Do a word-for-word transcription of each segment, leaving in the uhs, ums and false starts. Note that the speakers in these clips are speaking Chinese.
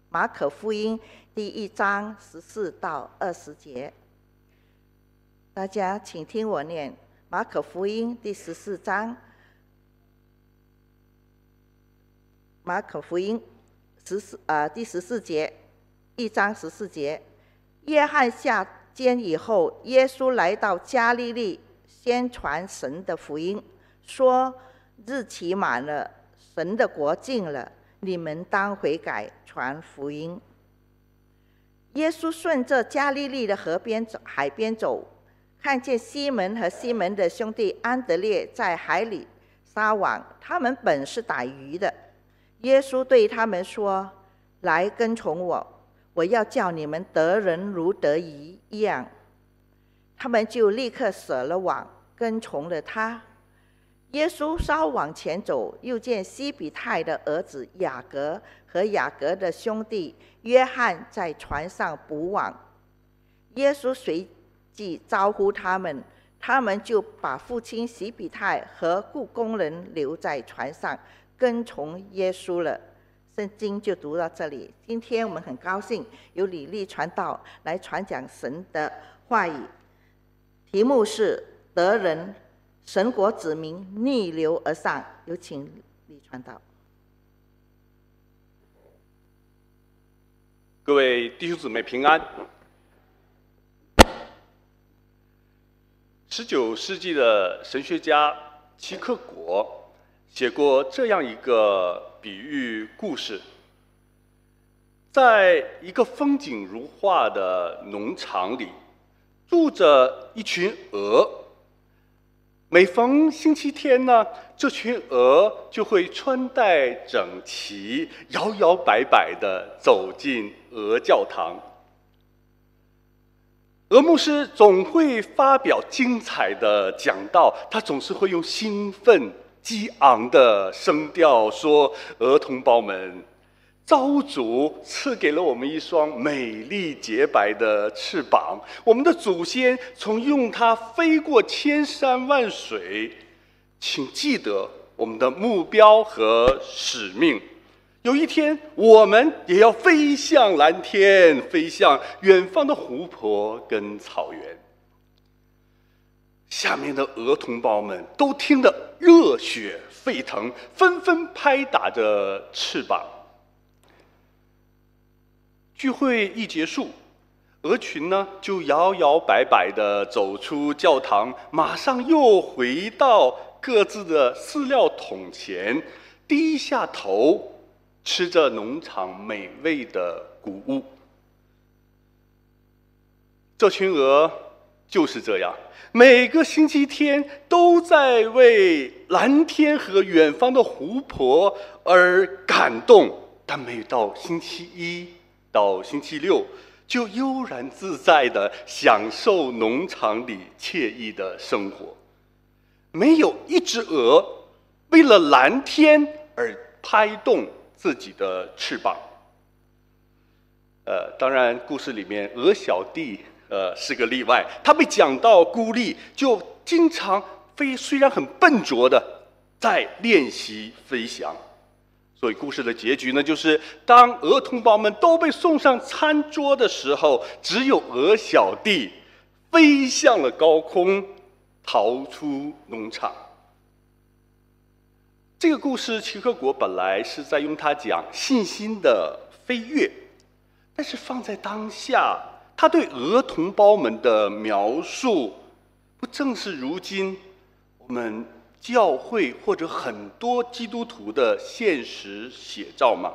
马可福音第一章十四到二十节。大家请听我念马可福音第十四章。马可福音十四啊第十四节，一章十四节。约翰下监以后，耶稣来到加利利，宣传神的福音，说：日期满了，神的国近了，你们当悔改，传福音。耶稣顺着加利利的河边走，海边走，看见西门和西门的兄弟安德烈在海里撒网，他们本是打鱼的。耶稣对他们说：来跟从我，我要叫你们得人如得鱼一样。他们就立刻舍了网，跟从了他。耶稣稍往前走，又见西比泰的儿子雅各和雅各的兄弟约翰在船上捕网。耶稣随即招呼他们，他们就把父亲西比泰和雇工人留在船上，跟从耶稣了。圣经就读到这里。今天我们很高兴由李丽传道来传讲神的话语，题目是得人，神国子民逆流而上。有请李传道。 各位弟兄姊妹平安。十九世纪的神学家齐克果写过这样一个比喻故事：在一个风景如画的农场里，住着一群鹅。每逢星期天呢，这群鹅就会穿戴整齐，摇摇摆摆地走进鹅教堂。鹅牧师总会发表精彩的讲道，他总是会用兴奋激昂的声调说：鹅同胞们，造物主赐给了我们一双美丽洁白的翅膀，我们的祖先曾用它飞过千山万水。请记得我们的目标和使命，有一天我们也要飞向蓝天，飞向远方的湖泊跟草原。下面的鹅同胞们都听得热血沸腾，纷纷拍打着翅膀。聚会一结束，鹅群呢就摇摇摆摆地走出教堂，马上又回到各自的饲料桶前，低下头吃着农场美味的谷物。这群鹅就是这样，每个星期天都在为蓝天和远方的湖泊而感动，但每到星期一到星期六，就悠然自在地享受农场里惬意的生活。没有一只鹅为了蓝天而拍动自己的翅膀。呃，当然，故事里面鹅小弟呃是个例外，他被讲到孤立，就经常飞，虽然很笨拙的在练习飞翔。所以故事的结局呢，就是当鹅同胞们都被送上餐桌的时候，只有鹅小弟飞向了高空，逃出农场。这个故事，齐克果本来是在用它讲信心的飞跃，但是放在当下，他对鹅同胞们的描述，不正是如今我们教会或者很多基督徒的现实写照吗？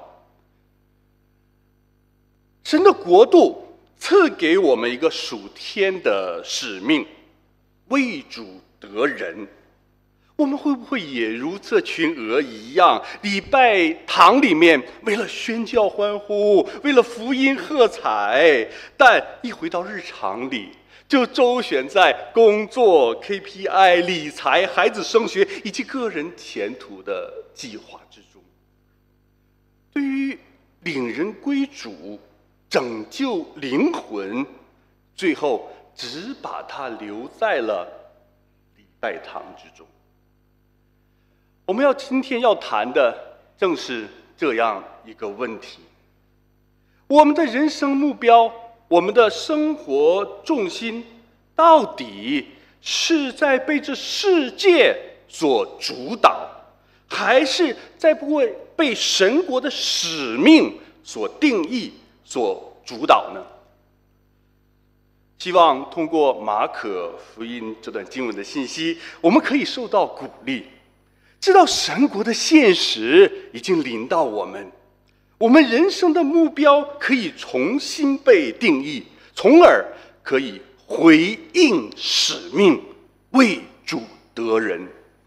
神的国度赐给我们一个属天的使命，为主得人。我们会不会也如这群鹅一样，礼拜堂里面为了宣教欢呼，为了福音喝彩，但一回到日常里，就周旋在工作、K P I、理财、孩子升学以及个人前途的计划之中？对于领人归主、拯救灵魂，最后只把它留在了礼拜堂之中。我们要今天要谈的正是这样一个问题： 我们的人生目标，我们的生活重心，到底是在被这世界所主导，还是在被被神国的使命所定义、所主导呢？希望通过马可福音这段经文的信息，我们可以受到鼓励，知道神国的现实已经临到我们，我们人生的目标可以重新被定义，从而可以回应使命，为主得人。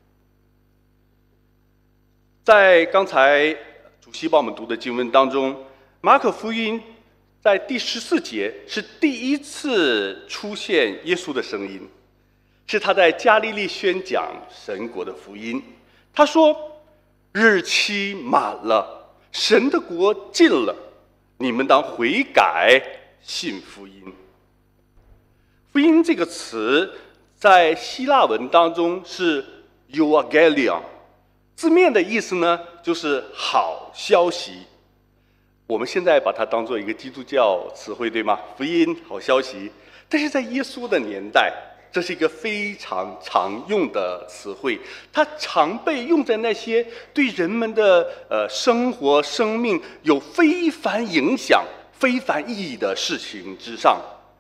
在刚才主席帮我们读的经文当中，马可福音在第十四节是第一次出现耶稣的声音，是他在加利利宣讲神国的福音。他说：“日期满了，神的国近了，你们当悔改，信福音。”福音这个词在希腊文当中是 euangelion， 字面的意思呢就是好消息。我们现在把它当做一个基督教词汇，对吗？福音、好消息。但是在耶稣的年代，这是一个非常常用的词汇，它常被用在那些对人们的呃生活、生命有非凡影响、非凡意义的事情之上。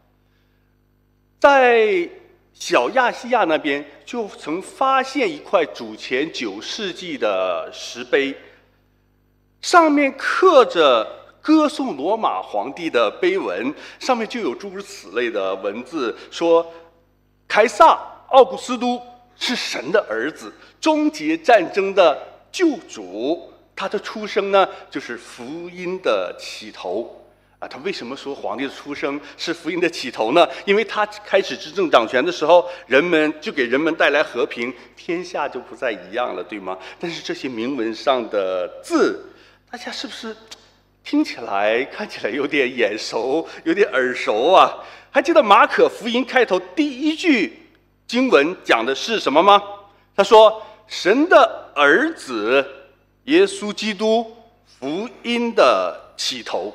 在小亚细亚那边，就曾发现一块主前九世纪的石碑，上面刻着歌颂罗马皇帝的碑文，上面就有诸如此类的文字，说凯撒奥古斯都是神的儿子，终结战争的救主。他的出生呢，就是福音的起头啊。他为什么说皇帝的出生是福音的起头呢？因为他开始执政掌权的时候，人们就给人们带来和平，天下就不再一样了，对吗？但是这些铭文上的字，大家是不是听起来、看起来有点眼熟，有点耳熟啊？还记得马可福音开头第一句经文讲的是什么吗？他说：“神的儿子耶稣基督，福音的起头。”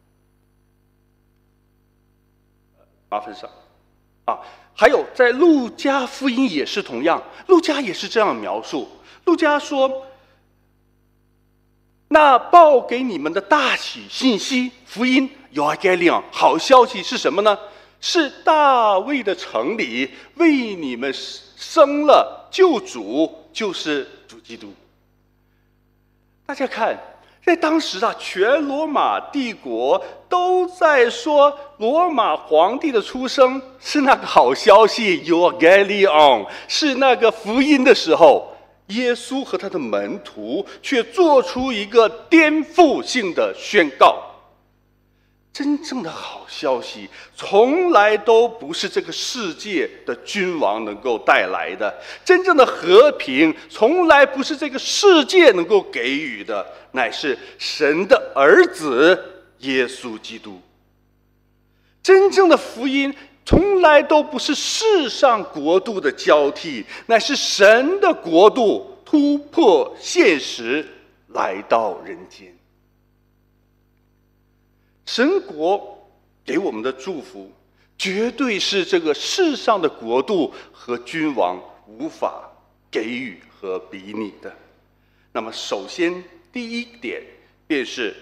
麻烦上啊，还有在路加福音也是同样，路加也是这样描述。路加说：“那报给你们的大喜信息，福音 euangelion， 好消息是什么呢？是大卫的城里为你们生了救主，就是主基督。”大家看，在当时啊，全罗马帝国都在说罗马皇帝的出生是那个好消息 euangelion， 是那个福音的时候，耶稣和他的门徒却做出一个颠覆性的宣告：真正的好消息从来都不是这个世界的君王能够带来的，真正的和平从来不是这个世界能够给予的，乃是神的儿子耶稣基督。真正的福音从来都不是世上国度的交替，乃是神的国度突破现实，来到人间。神国给我们的祝福，绝对是这个世上的国度和君王无法给予和比拟的。那么，首先第一点便是，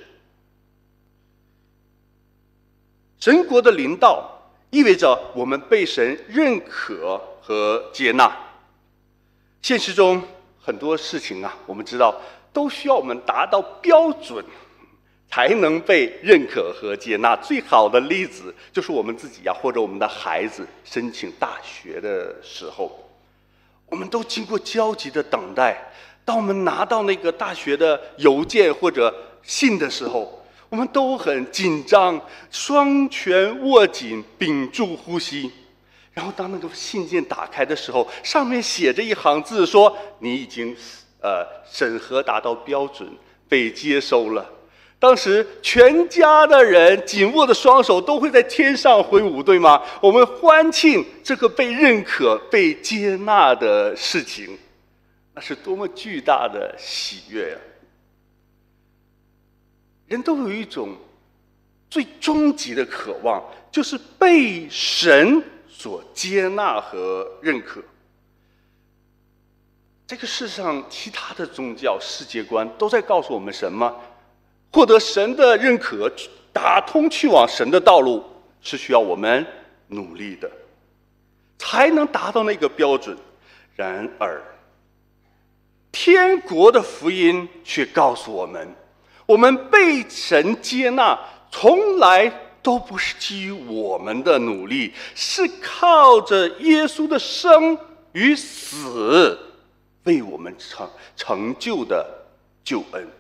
神国的临到意味着我们被神认可和接纳。现实中很多事情啊，我们知道都需要我们达到标准，才能被认可和接纳。最好的例子就是我们自己呀、啊，或者我们的孩子申请大学的时候，我们都经过焦急的等待。当我们拿到那个大学的邮件或者信的时候，我们都很紧张，双拳握紧，屏住呼吸。然后当那个信件打开的时候，上面写着一行字说：“你已经呃审核达到标准，被接收了。”当时全家的人紧握的双手都会在天上挥舞，对吗？我们欢庆这个被认可、被接纳的事情，那是多么巨大的喜悦呀！人都有一种最终极的渴望，就是被神所接纳和认可。这个世上其他的宗教世界观都在告诉我们什么？获得神的认可，打通去往神的道路，是需要我们努力的，才能达到那个标准。然而，天国的福音却告诉我们，我们被神接纳，从来都不是基于我们的努力，是靠着耶稣的生与死为我们成成就的救恩。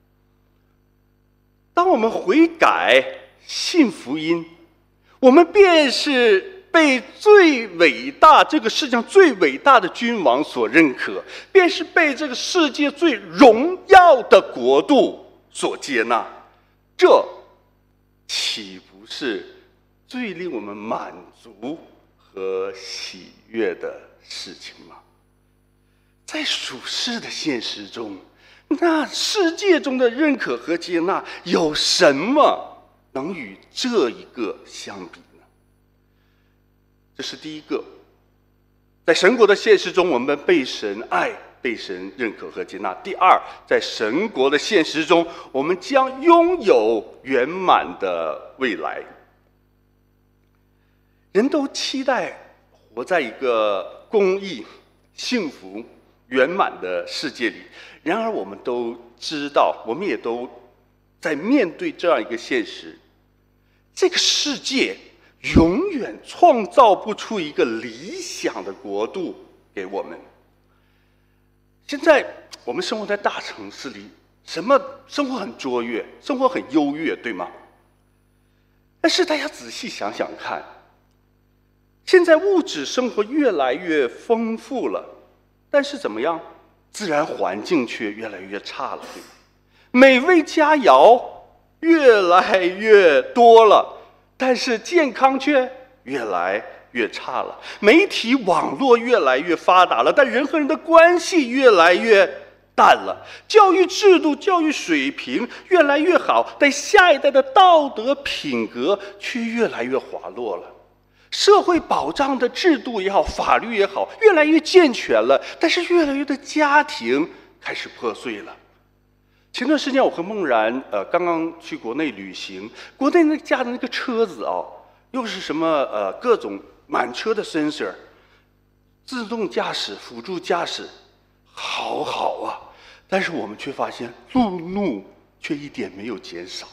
当我们悔改信福音，我们便是被最伟大这个世界上最伟大的君王所认可，便是被这个世界最荣耀的国度所接纳。这岂不是最令我们满足和喜悦的事情吗？在属世的现实中，那世界中的认可和接纳有什么能与这一个相比呢？这是第一个，在神国的现实中，我们被神爱，被神认可和接纳。第二，在神国的现实中，我们将拥有圆满的未来。人都期待活在一个公义、幸福、圆满的世界里，然而我们都知道，我们也都在面对这样一个现实：这个世界永远创造不出一个理想的国度给我们。现在我们生活在大城市里，什么生活很卓越，生活很优越，对吗？但是大家仔细想想看，现在物质生活越来越丰富了，但是怎么样？自然环境却越来越差了，对吗？美味佳肴越来越多了，但是健康却越来越差了。媒体网络越来越发达了，但人和人的关系越来越淡了。教育制度、教育水平越来越好，但下一代的道德品格却越来越滑落了。社会保障的制度也好，法律也好，越来越健全了，但是越来越多家庭开始破碎了。前段时间我和梦然呃刚刚去国内旅行，国内那驾的那个车子哦，又是什么呃各种满车的 sensor， 自动驾驶、辅助驾驶，好好啊，但是我们却发现路怒却一点没有减少。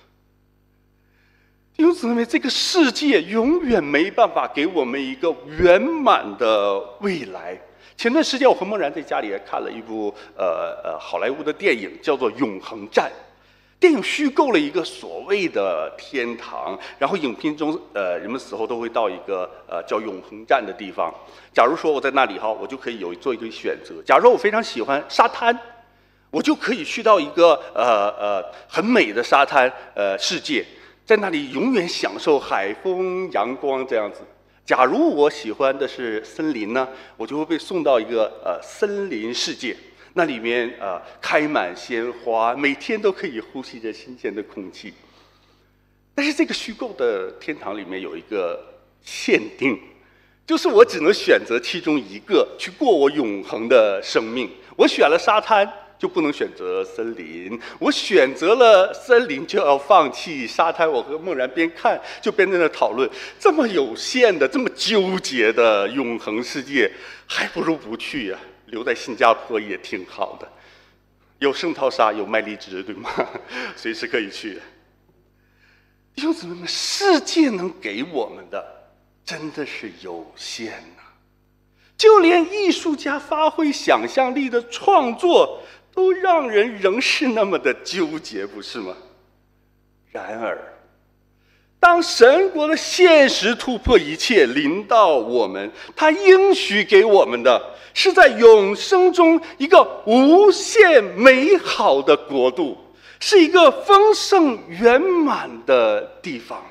弟兄姊妹，这个世界永远没办法给我们一个圆满的未来。前段时间，我和梦然在家里也看了一部呃呃好莱坞的电影，叫做《永恒战》。电影虚构了一个所谓的天堂，然后影片中呃人们死后都会到一个呃叫永恒战的地方。假如说我在那里哈，我就可以有做一个选择。假如说我非常喜欢沙滩，我就可以去到一个呃呃很美的沙滩呃世界。在那里永远享受海风、阳光这样子。假如我喜欢的是森林呢，我就会被送到一个呃森林世界，那里面呃开满鲜花，每天都可以呼吸着新鲜的空气。但是这个虚构的天堂里面有一个限定，就是我只能选择其中一个去过我永恒的生命。我选了沙滩，就不能选择森林，我选择了森林就要放弃沙滩。我和梦然边看就边在那讨论，这么有限的、这么纠结的永恒世界，还不如不去呀、啊，留在新加坡也挺好的，有圣淘沙，有麦荔枝，对吗？随时可以去。弟兄姊妹们，世界能给我们的真的是有限呐、啊，就连艺术家发挥想象力的创作都让人仍是那么的纠结，不是吗？然而，当神国的现实突破一切临到我们，他应许给我们的是在永生中一个无限美好的国度，是一个丰盛圆满的地方。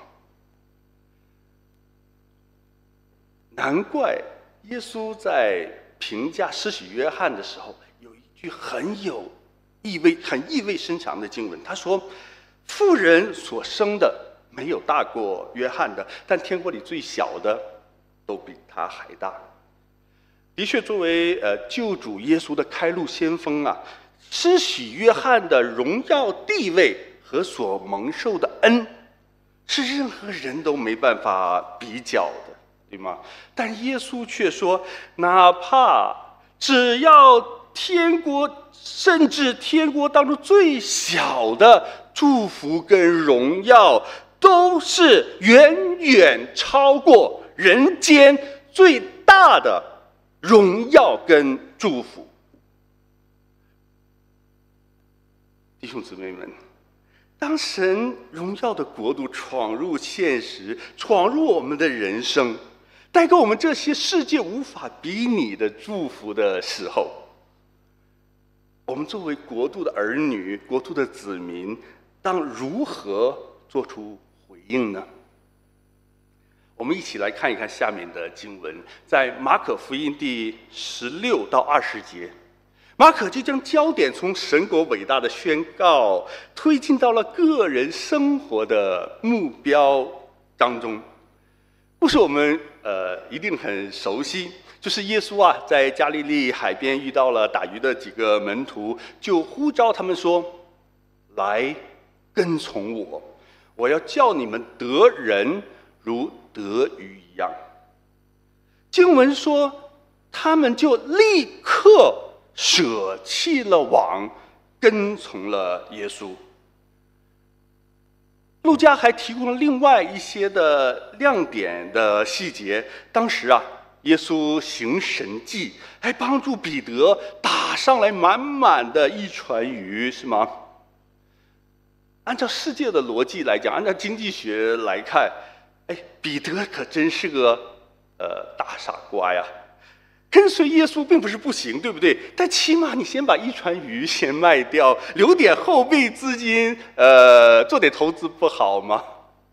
难怪耶稣在评价施洗约翰的时候有一句很有意味、很意味深长的经文，他说：“妇人所生的没有大过约翰的，但天国里最小的都比他还大。的确，作为呃救主耶稣的开路先锋啊，施洗约翰的荣耀地位和所蒙受的恩，是任何人都没办法比较的，对吗？但耶稣却说，哪怕只要天国，甚至天国当中最小的祝福跟荣耀，都是远远超过人间最大的荣耀跟祝福。弟兄姊妹们，当神荣耀的国度闯入现实，闯入我们的人生，带给我们这些世界无法比拟的祝福的时候，我们作为国度的儿女，国度的子民，当如何做出回应呢？我们一起来看一看下面的经文，在马可福音第十六到二十节，马可就将焦点从神国伟大的宣告推进到了个人生活的目标当中。故事我们呃一定很熟悉，就是耶稣啊在加利利海边遇到了打鱼的几个门徒，就呼召他们说：“来跟从我，我要叫你们得人如得鱼一样。”经文说，他们就立刻舍弃了网，跟从了耶稣。路加还提供了另外一些的亮点的细节。当时啊，耶稣行神迹，还帮助彼得打上来满满的一船鱼，是吗？按照世界的逻辑来讲，按照经济学来看，哎，彼得可真是个呃大傻瓜呀！跟随耶稣并不是不行，对不对？但起码你先把一船鱼先卖掉，留点后备资金，呃，做点投资不好吗？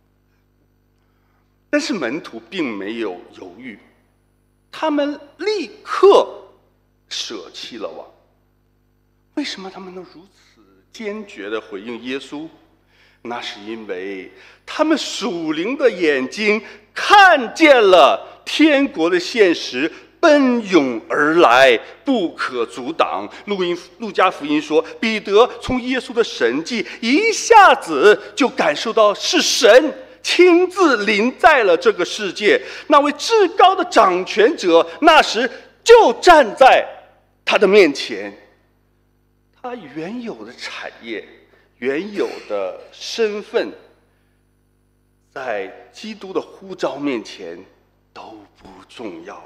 但是门徒并没有犹豫，他们立刻舍弃了网。为什么他们能如此坚决地回应耶稣？那是因为他们属灵的眼睛看见了天国的现实，奔涌而来，不可阻挡。路音路加福音说，彼得从耶稣的神迹一下子就感受到是神亲自临在了这个世界，那位至高的掌权者那时就站在他的面前，他原有的产业，原有的身份，在基督的呼召面前都不重要了。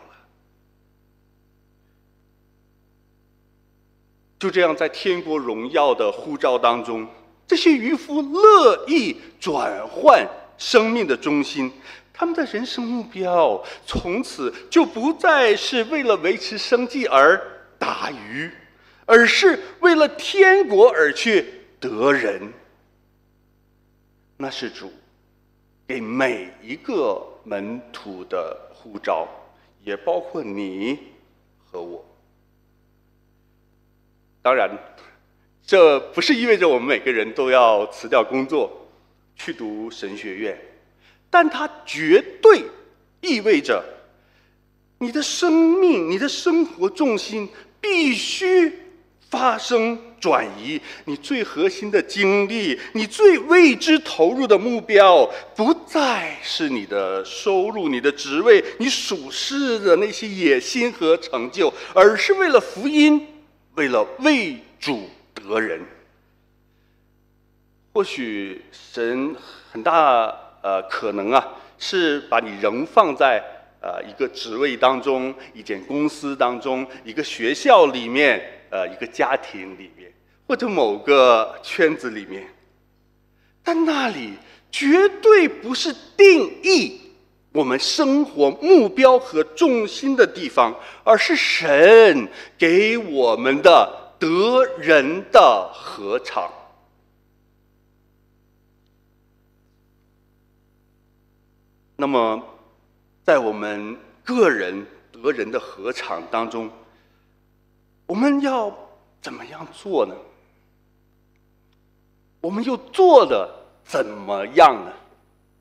就这样，在天国荣耀的呼召当中，这些渔夫乐意转换生命的中心，他们的人生目标从此就不再是为了维持生计而打鱼，而是为了天国而去得人。那是主给每一个门徒的呼召，也包括你和我。当然，这不是意味着我们每个人都要辞掉工作，去读神学院，但它绝对意味着你的生命、你的生活重心必须发生转移。你最核心的精力，你最为之投入的目标，不再是你的收入、你的职位、你属世的那些野心和成就，而是为了福音，为了为主得人。或许神很大呃可能啊，是把你仍放在呃一个职位当中、一间公司当中、一个学校里面、呃一个家庭里面，或者某个圈子里面，但那里绝对不是定义我们生活目标和重心的地方，而是神给我们的得人的禾场。那么在我们个人得人的禾场当中，我们要怎么样做呢？我们又做的怎么样呢？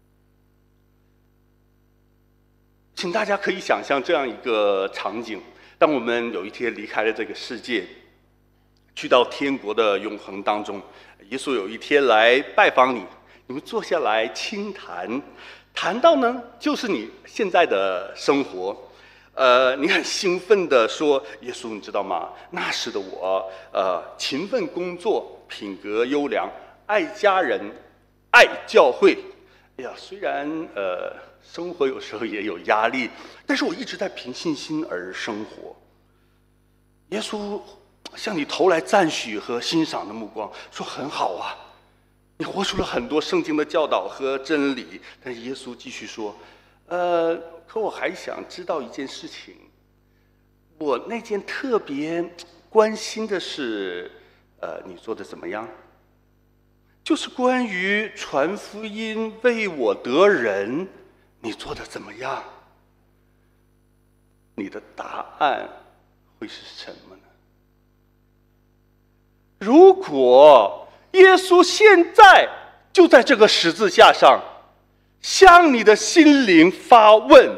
请大家可以想象这样一个场景：当我们有一天离开了这个世界，去到天国的永恒当中，耶稣有一天来拜访你，你们坐下来倾谈，谈到呢就是你现在的生活。呃，你很兴奋地说：“耶稣，你知道吗？那时的我，呃，勤奋工作，品格优良，爱家人，爱教会。哎呀，虽然呃生活有时候也有压力，但是我一直在凭信心而生活。”耶稣向你投来赞许和欣赏的目光，说：“很好啊，你活出了很多圣经的教导和真理。”但是耶稣继续说：“呃。”可我还想知道一件事情，我那件特别关心的是，呃，你做的怎么样？就是关于传福音为我得人，你做的怎么样？你的答案会是什么呢？如果耶稣现在就在这个十字架上，向你的心灵发问：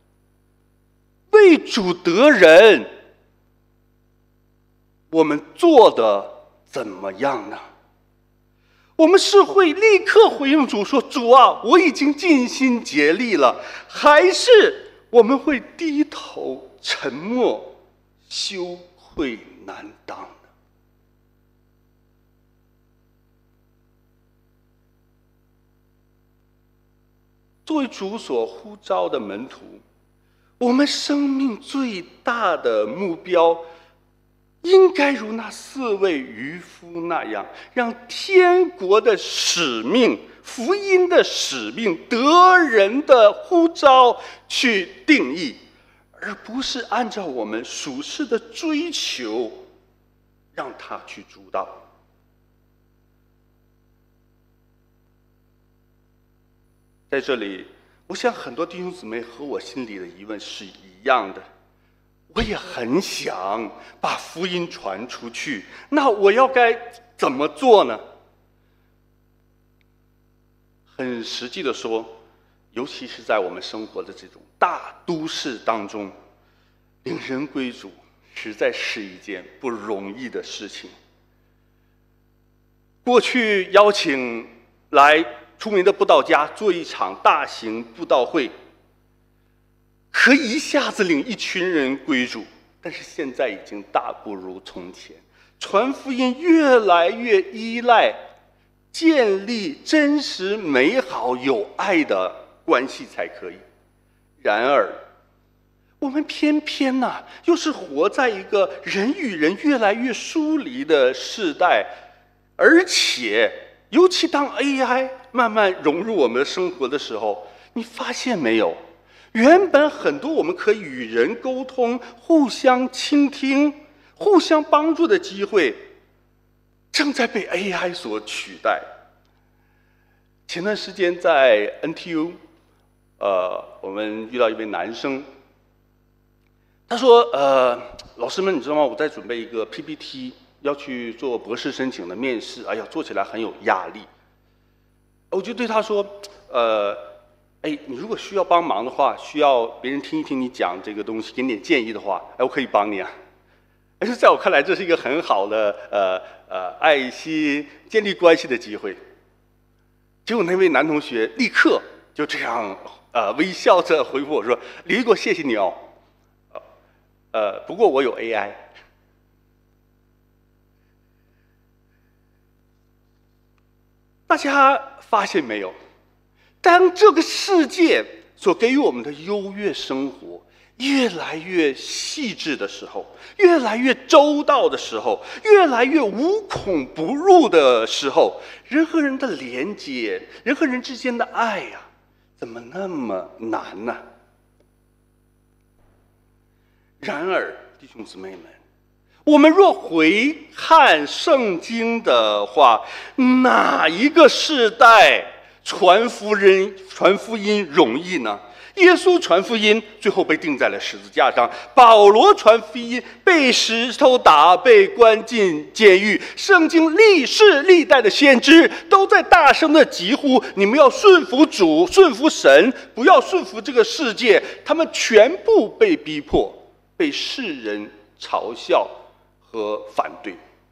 为主得人，我们做的怎么样呢？我们是会立刻回应主说：“主啊，我已经尽心竭力了。”还是我们会低头沉默，羞愧难当呢？作为主所呼召的门徒，我们生命最大的目标，应该如那四位渔夫那样，让天国的使命、福音的使命、得人的呼召去定义，而不是按照我们属世的追求，让它去主导。在这里，我想很多弟兄姊妹和我心里的疑问是一样的。我也很想把福音传出去，那我要该怎么做呢？很实际的说，尤其是在我们生活的这种大都市当中，领人归主实在是一件不容易的事情。过去邀请来出名的布道家做一场大型布道会，可以一下子领一群人归主，但是现在已经大不如从前，传福音越来越依赖建立真实美好有爱的关系才可以。然而我们偏偏呢、啊，又是活在一个人与人越来越疏离的世代，而且尤其当 A I 慢慢融入我们的生活的时候，你发现没有，原本很多我们可以与人沟通、互相倾听、互相帮助的机会，正在被 A I 所取代。前段时间在 N T U， 呃，我们遇到一位男生，他说：“呃，老师们，你知道吗？我在准备一个 P P T， 要去做博士申请的面试，哎呀，做起来很有压力。”我就对他说：“呃。”哎，你如果需要帮忙的话，需要别人听一听你讲这个东西，给你点建议的话，哎，我可以帮你啊。但是在我看来，这是一个很好的呃呃爱心建立关系的机会。结果那位男同学立刻就这样呃微笑着回复我说：“李玉国，谢谢你哦。呃，不过我有 A I。” 大家发现没有？当这个世界所给予我们的优越生活越来越细致的时候，越来越周到的时候，越来越无孔不入的时候，人和人的连接，人和人之间的爱呀、啊，怎么那么难呢？然而，弟兄姊妹们，我们若回看圣经的话，哪一个世代传福音传福音容易呢？耶稣传福音，最后被钉在了十字架上；保罗传福音，被石头打，被关进监狱。圣经历世历代的先知都在大声的疾呼：你们要顺服主，顺服神，不要顺服这个世界。他们全部被逼迫，被世人嘲笑和反对。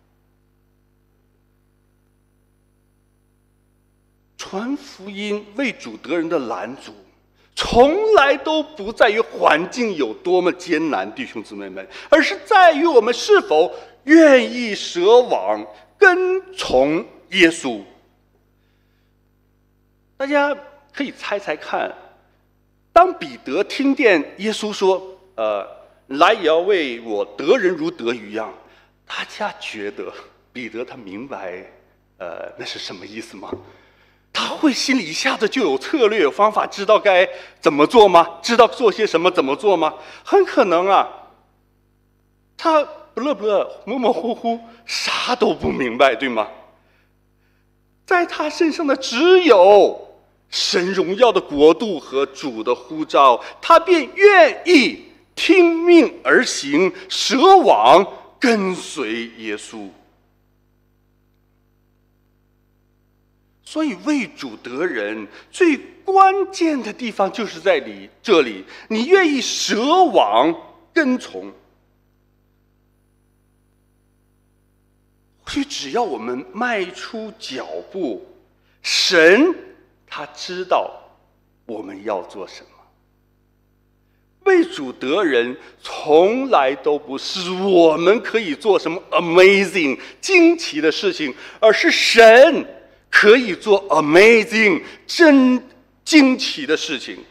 传福音为主得人的拦阻，从来都不在于环境有多么艰难，弟兄姊妹们，而是在于我们是否愿意舍往跟从耶稣。大家可以猜猜看，当彼得听见耶稣说呃，来也要为我得人如得鱼一样，大家觉得彼得他明白呃那是什么意思吗？他会心里一下子就有策略、有方法，知道该怎么做吗？知道做些什么、怎么做吗？很可能啊，他不乐不乐、模模糊糊，啥都不明白，对吗？在他身上的只有神荣耀的国度和主的呼召，他便愿意听命而行，舍往跟随耶稣。所以为主得人最关键的地方就是在你这里，你愿意舍往跟从。或许只要我们迈出脚步，神他知道我们要做什么。为主得人从来都不是我们可以做什么 amazing 惊奇的事情，而是神可以做 amazing 真惊奇的事情。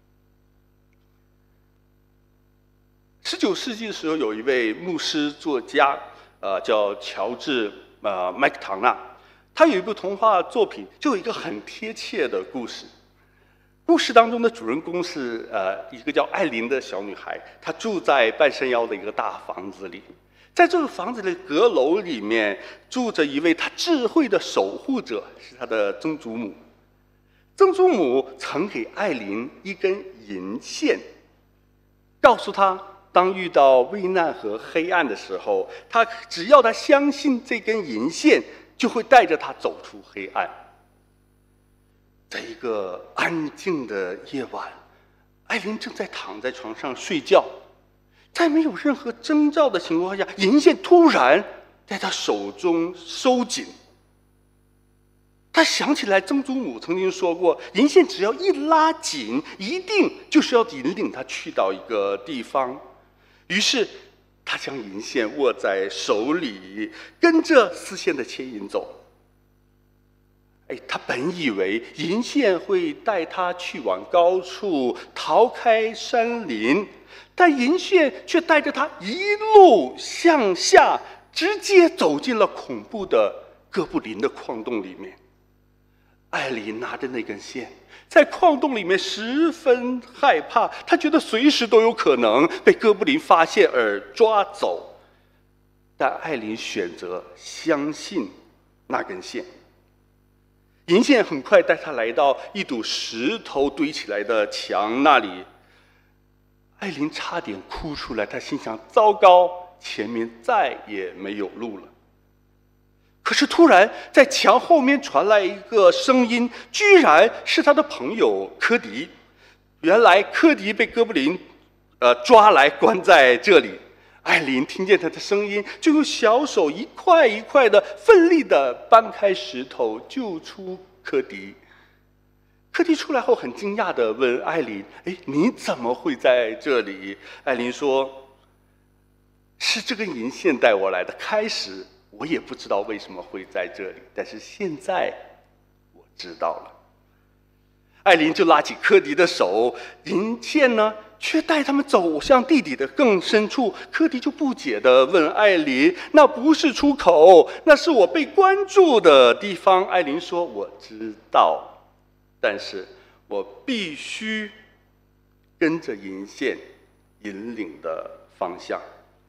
十九世纪的时候，有一位牧师作家，呃，叫乔治呃麦克唐纳，他有一部童话作品，就有一个很贴切的故事。故事当中的主人公是呃一个叫艾琳的小女孩，她住在半山腰的一个大房子里。在这个房子的阁楼里面住着一位他智慧的守护者，是他的曾祖母。曾祖母曾给艾琳一根银线，告诉他当遇到危难和黑暗的时候，他只要他相信这根银线，就会带着他走出黑暗。在一个安静的夜晚，艾琳正在躺在床上睡觉，在没有任何征兆的情况下，银线突然在他手中收紧。他想起来曾祖母曾经说过，银线只要一拉紧，一定就是要引领他去到一个地方。于是他将银线握在手里，跟着丝线的牵引走。哎，他本以为银线会带他去往高处，逃开山林，但银线却带着他一路向下，直接走进了恐怖的哥布林的矿洞里面。艾琳拿着那根线，在矿洞里面十分害怕，他觉得随时都有可能被哥布林发现而抓走。但艾琳选择相信那根线。银线很快带他来到一堵石头堆起来的墙那里，艾琳差点哭出来，她心想：糟糕，前面再也没有路了。可是突然在墙后面传来一个声音，居然是他的朋友科迪。原来科迪被哥布林呃抓来关在这里，艾琳听见他的声音，就用小手一块一块的奋力的搬开石头，救出科迪。科迪出来后很惊讶的问艾琳：哎，你怎么会在这里？艾琳说：是这根银线带我来的，开始我也不知道为什么会在这里，但是现在我知道了。艾琳就拉起科迪的手，银线呢却带他们走向地底的更深处。科迪就不解地问艾琳：那不是出口，那是我被关注的地方。艾琳说：我知道，但是我必须跟着银线引领的方向。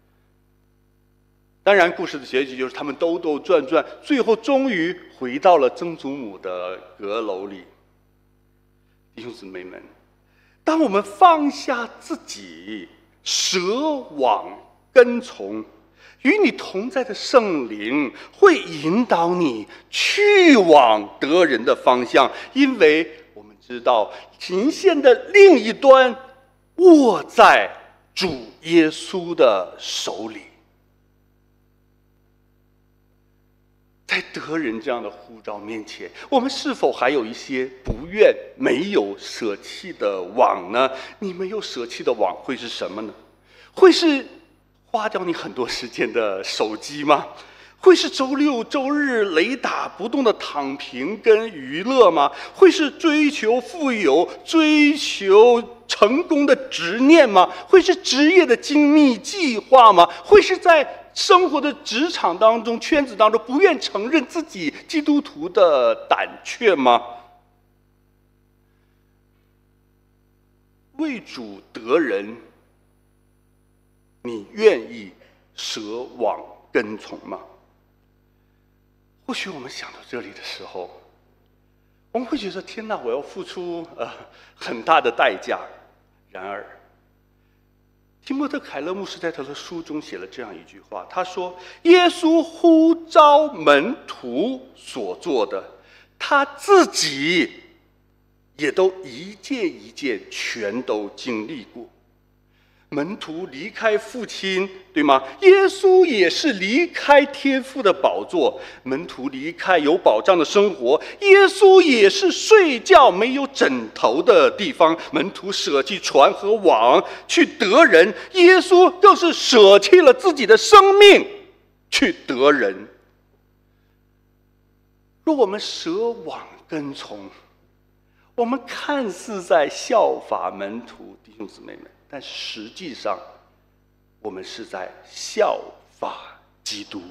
当然故事的结局就是他们兜兜转转，最后终于回到了曾祖母的阁楼里。 弟兄姊妹们，当我们放下自己，舍往跟从，与你同在的圣灵会引导你去往得人的方向，因为我们知道琴线的另一端握在主耶稣的手里。在得人这样的呼召面前，我们是否还有一些不愿、没有舍弃的网呢？你没有舍弃的网会是什么呢？会是花掉你很多时间的手机吗？会是周六周日雷打不动的躺平跟娱乐吗？会是追求富有、追求成功的执念吗？会是职业的精密计划吗？会是在生活的职场当中、圈子当中不愿承认自己基督徒的胆怯吗？为主得人，你愿意舍往跟从吗？或许我们想到这里的时候，我们会觉得天哪，我要付出呃很大的代价。然而提摩特·凯勒牧师在他的书中写了这样一句话，他说：耶稣呼召门徒所做的，他自己也都一件一件全都经历过。门徒离开父亲，对吗？耶稣也是离开天父的宝座。门徒离开有保障的生活，耶稣也是睡觉没有枕头的地方。门徒舍弃船和网去得人，耶稣更是舍弃了自己的生命去得人。若我们舍网跟从，我们看似在效法门徒，弟兄姊妹们，但实际上我们是在效法基督。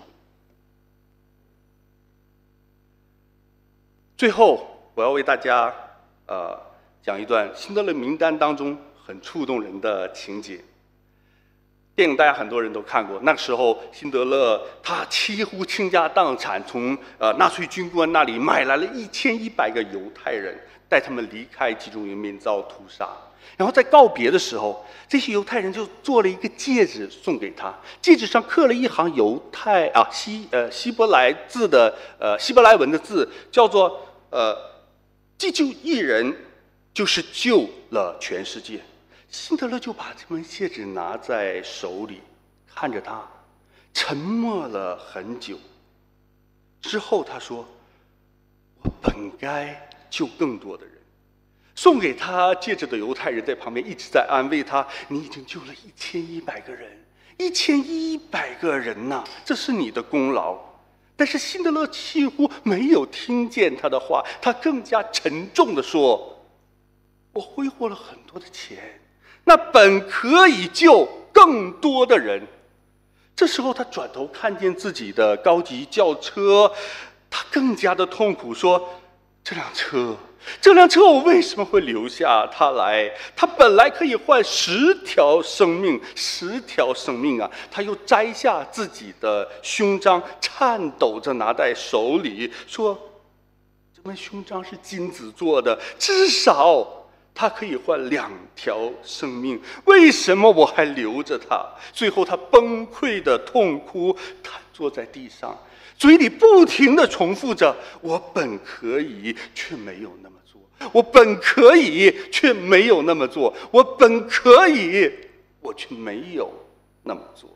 最后我要为大家呃讲一段辛德勒名单当中很触动人的情节。电影大家很多人都看过，那个时候辛德勒他几乎倾家荡产，从呃纳粹军官那里买来了一千一百个犹太人，带他们离开集中营，免遭屠杀。然后在告别的时候，这些犹太人就做了一个戒指送给他，戒指上刻了一行犹太啊希呃希伯来字的呃希伯来文的字，叫做呃既救一人，就是救了全世界。辛德勒就把这枚戒指拿在手里，看着它，沉默了很久。之后他说：“我本该救更多的人。”送给他戒指的犹太人在旁边一直在安慰他：“你已经救了一千一百个人，一千一百个人呐，这是你的功劳。”但是辛德勒几乎没有听见他的话，他更加沉重地说：“我挥霍了很多的钱，那本可以救更多的人。”这时候他转头看见自己的高级轿车，他更加的痛苦，说：“这辆车。这辆车我为什么会留下它来？它本来可以换十条生命，十条生命啊！他又摘下自己的胸章，颤抖着拿在手里，说：“这枚胸章是金子做的，至少它可以换两条生命。为什么我还留着它？”最后他崩溃的痛哭，瘫坐在地上，嘴里不停地重复着：“我本可以，却没有那么做；我本可以，却没有那么做；我本可以，我却没有那么做。”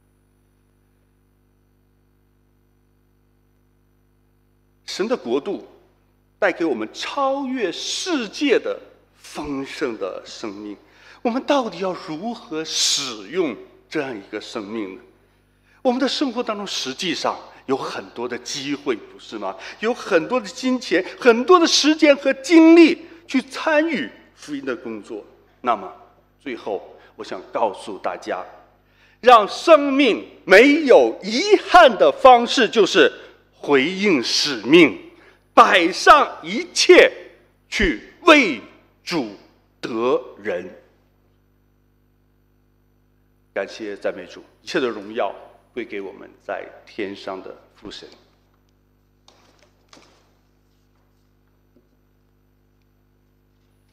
神的国度带给我们超越世界的丰盛的生命，我们到底要如何使用这样一个生命呢？我们的生活当中实际上有很多的机会，不是吗？有很多的金钱，很多的时间和精力去参与福音的工作。那么最后我想告诉大家，让生命没有遗憾的方式就是回应使命，摆上一切去为主得人。感谢赞美主，一切的荣耀归给我们在天上的父神。